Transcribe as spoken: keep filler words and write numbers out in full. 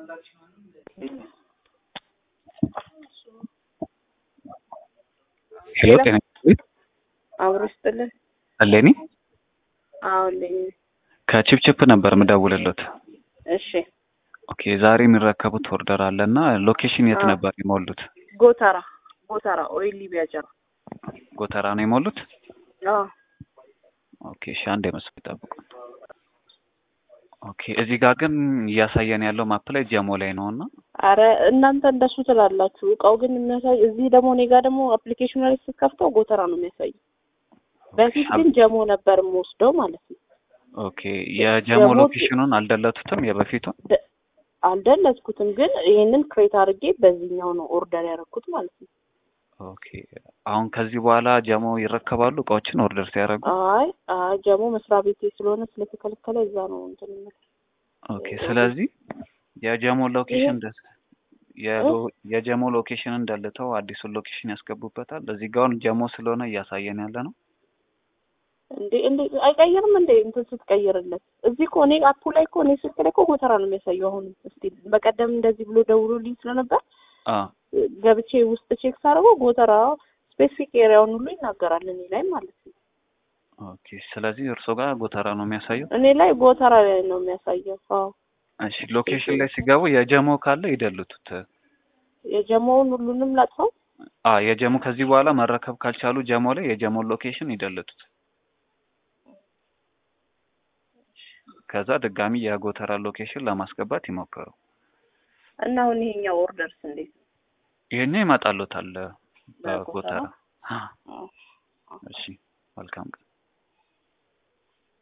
Hello, can I speak? አብሮስተለ አለኒ አውልኝ ከቺፕቺፕ ነበር መደውልልዎት። እሺ ኦኬ ዛሬ የሚረከቡት ኦርደር አለና ሎኬሽን የት ነበር የሞሉት? ጎተራ ጎተራ ኦይል ሊቢያ ጀራ ጎተራ ነው የሞሉት? አዎ ኦኬ እሺ አንዴ መስመር ይጠብቁ። ኦኬ እዚህ ጋር ግን እያሳየን ያለው ማፕ ላይ ጀሞ ላይ ነውና አረ እናንተ እንደሱ ትላላችሁ እቃው ግን የሚያሳይ እዚህ ደግሞ እኔ ጋር ደግሞ አፕሊኬሽኑ ላይ ስትከፍተው ጎተራ ነው የሚያሳየው። በፊት ግን ጀሞ ነበር የምወስደው ማለት ነው። ኦኬ የጀሞ ሎኬሽኑን አልደለቱትም የበፊቱን? አልደለትኩትም ግን ይሄንን ክሬት አድርጌ በዚህኛው ነው ኦርደር ያደረኩት ማለት ነው። ኦኬ አሁን ከዚህ በኋላ ጀሞ ይረከባሉ እቃዎችን ኦርደር ሲያደርጉ? አይ አይ ጀሞ መስሪያ ቤቴ ስለሆነ ስለተከለከለ እዛ ነው እንትን ማለት። ኦኬ ስለዚህ የጀሞ ሎኬሽን ደስ የጀሞ ሎኬሽን እንደልተው አዲሱን ሎኬሽን ያስገቡበታል። እዚህ ጋር ጀሞ ስለሆነ እያሳየን ያለ ነው። እንዴ እንዴ አይቀየርም እንዴ እንትን ስትቀይርለት እዚህ እኮ እኔ አፑ ላይ እኮ እኔ ስልክ ላይ እኮ ጎተራ ነው የሚያሳየው። አሁን እስቲ በቀደም እንደዚህ ብሎ ደውሎልኝ ስለነበር አ ገብቼ ውስጥ ቼክ ሳደርገው ጎተራ ስፔሲፊክ ኤሪያውን ሁሉ ይናገራል እኔ ላይ ማለት ነው። ኦኬ ስለዚህ እርሶ ጋር ጎተራ ነው የሚያሳየው? እኔ ላይ ጎተራ ላይ ነው የሚያሳየው። አዎ እሺ ሎኬሽን ላይ ሲገቡ የጀሞ ካለ ይደልቱት። የጀሞውን ሁሉንም ላጥፋው? አ የጀሞ ከዚህ በኋላ መረከብ ካልቻሉ ጀሞ ላይ የጀሞ ሎኬሽን ይደልቱት። ከዛ ድጋሚ የጎተራ ሎኬሽን ለማስገባት ይሞክሩ። እና አሁን ይሄኛው ኦርደርስ እንዴት ነው? ይሄኔ ይመጣልዎታል በጎተራ። እሺ